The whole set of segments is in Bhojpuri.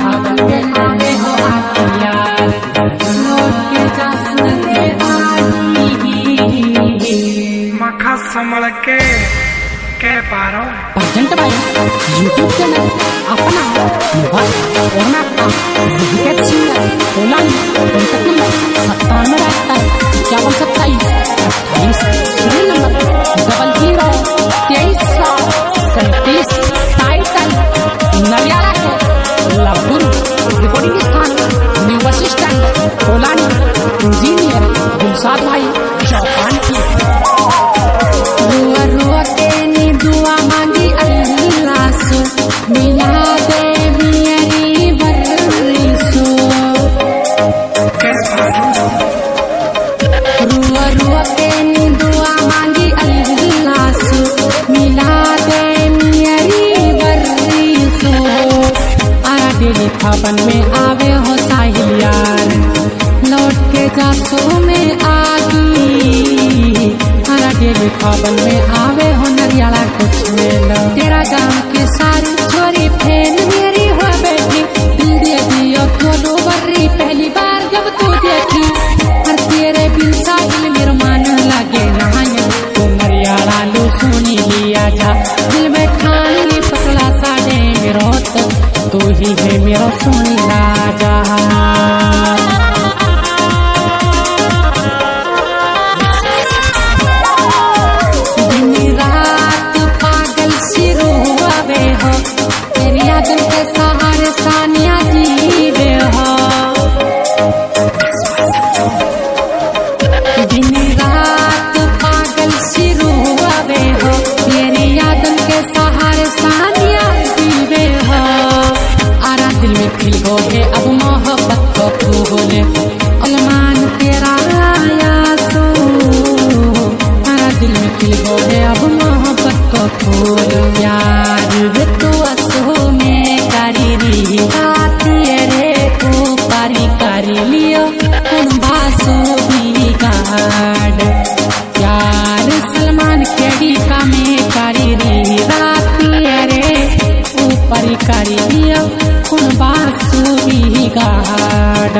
फागुन में आवे हो आके यार, लौट के जा सुन के आनी। मखा संभल के कह पा रहा हूँ। परजेंट भाई यूट्यूब चैनल अपना मोबाइल और नापता विकेट सिंगर कोलानी contact number 97 serial number 002337 title नरियाला के लवगुरु रिकॉर्डिंग स्थान न्यू बस स्टैंड कोलानी इंजीनियर गुलसाद भाई चौपान की। रुआ रुआ के नी दुआ मांगी अल्लाह से मिला दे मेरी बरसो। रुआ रुआ के नी दुआ मांगी अल्लाह से मिला दे मेरी बरसो। आरा डेली फागुन में आवे हो साहिल यार, लौट के जा सो में आगी। आरा डेली फागुन में आवे हो नरियाला कुछ मेला। तेरा गांव के सारी छोरी फैन मेरी हो बैठी, दिल दे दियो तो बर्री पहली बार जब तू देखी। हर तेरे बिन साहिल मेरा मन लगे नहाया, तू नरियाला लो सुनी लिया जा। दिल में ठानी पतला सा दे मेरो तू ही है मेरा सुनी राजा। सानिया जीवे हो दिन रात पागल सिरू आवे हो, मेरी यादन के सहारे सानिया जीवे हो। आरा दिल में खिल गो है अब मोहब्बत को फूले, अलमान तेरा आया सो। आरा दिल में खिल गो है अब मोहब्बत को फूल यार तू असो में रे को पारी कर लियो उन बासो भी गाड़ यार। सलमान खेड़ी का में करी री राती रे ऊपर कर लियो उन बासो भी गाड़।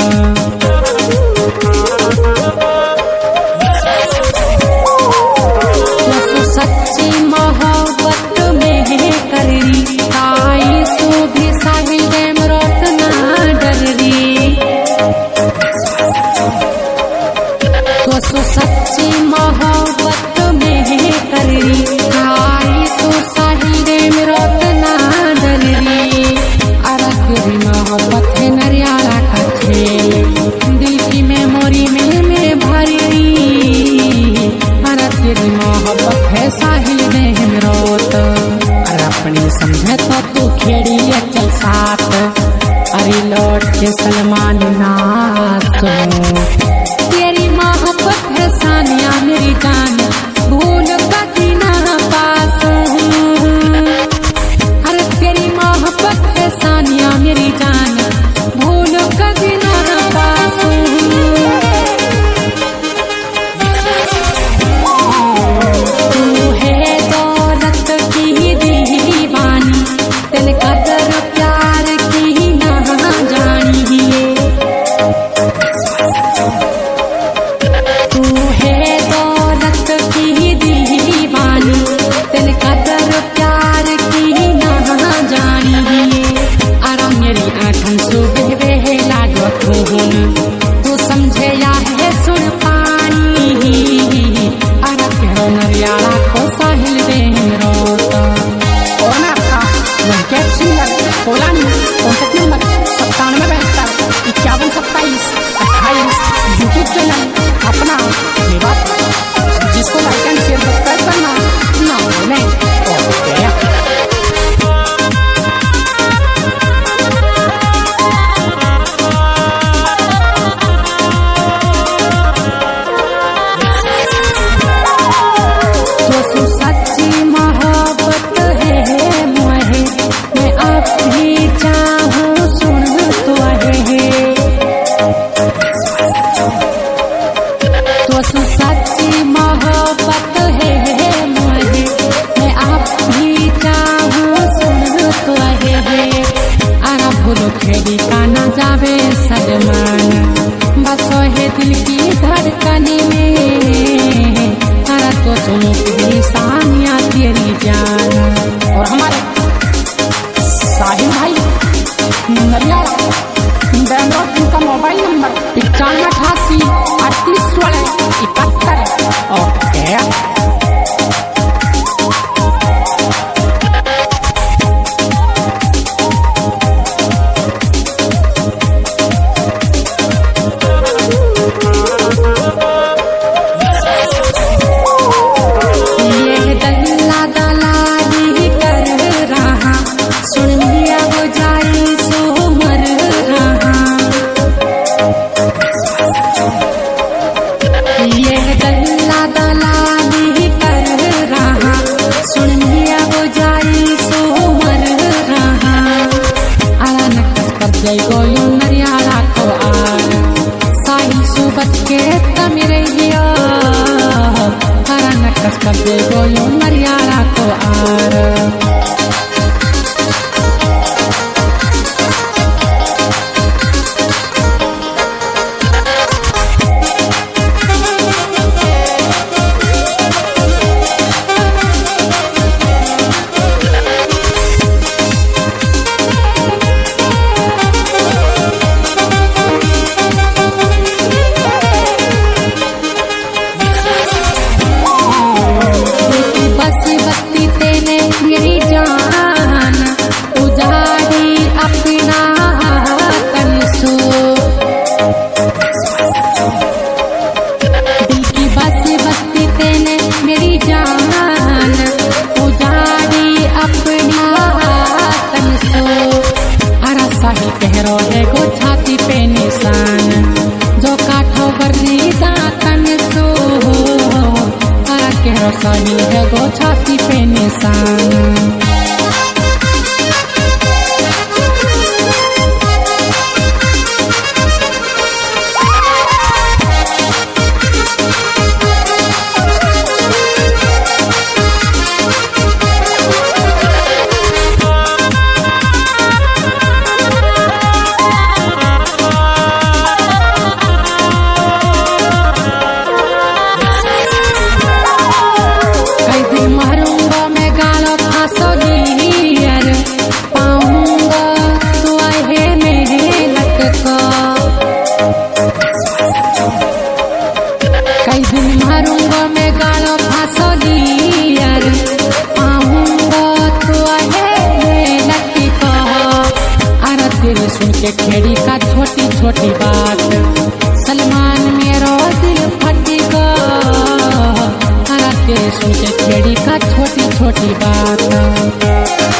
सच्ची मोहब्बत में करी आई सो भी साहिल देम रोत ना डरी। तो सच्ची मोहब्बत में करी आई सो साहिल देम रोत ना डरी। अरगरी मोहब्बत है नरियाला का खेल, दिल की मेमोरी में भरी। अरगरी मोहब्बत है साहिल देम रोत, अपनी समझे तो तू खेड़ी चल साथ। अरे लौट के सलमान नाचो, तेरी मोहब्बत है सानिया मेरी जान भूल कभी ना पासो। अरे तेरी मोहब्बत है सानिया मेरी जान भूल कभी ना पासो। तू है दौलत की दीवानी, तेरे कदर प्यार की ना जानी है। आवे सलमान, बस है दिल की धड़कने में, तारा तो सुनो तेरी सानिया तेरी जान। और हमारे साहिल भाई नरियाला बैंगलोर, इनका मोबाइल नंबर 9588 38 ओके। जय गोयो नरियाला को आर साहिल सुबत के तमिरे गया, हरा नकस कर जय गोयो नरियाला को आर। मेरी जान उजाड़ी अपना तन सो, दिल की बस्ती तेने मेरी जान उजाड़ी अपना तन सो। हरा साही कहरो है गो छाती पे निशान, जो काठो बर्री दातन सो, हरा कहरो साही है गो छाती पे निशान। कई दिन मारूंगा मैं गालो फांसो दियर, आऊंगा तो है लकी को। अरे दिल सुन के खेड़ी का छोटी छोटी बात, सलमान मेरो दिल फटेगा। अरे दिल सुन के खेड़ी का छोटी छोटी बात।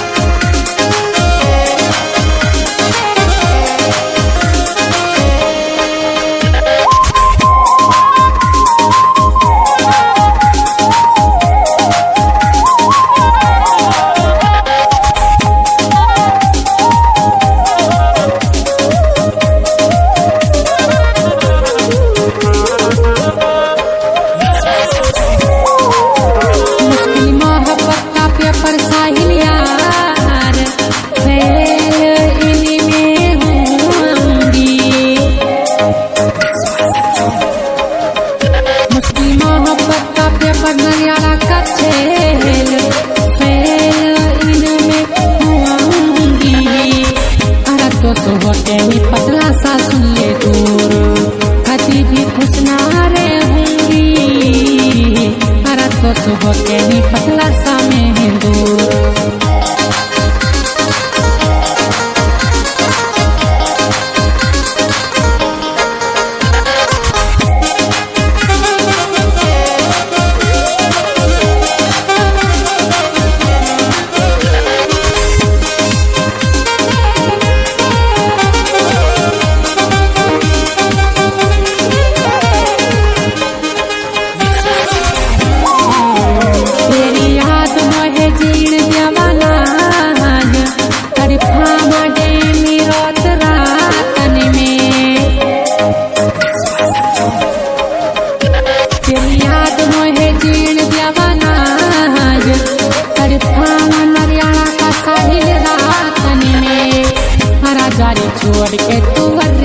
बाजारी छोड़ के तू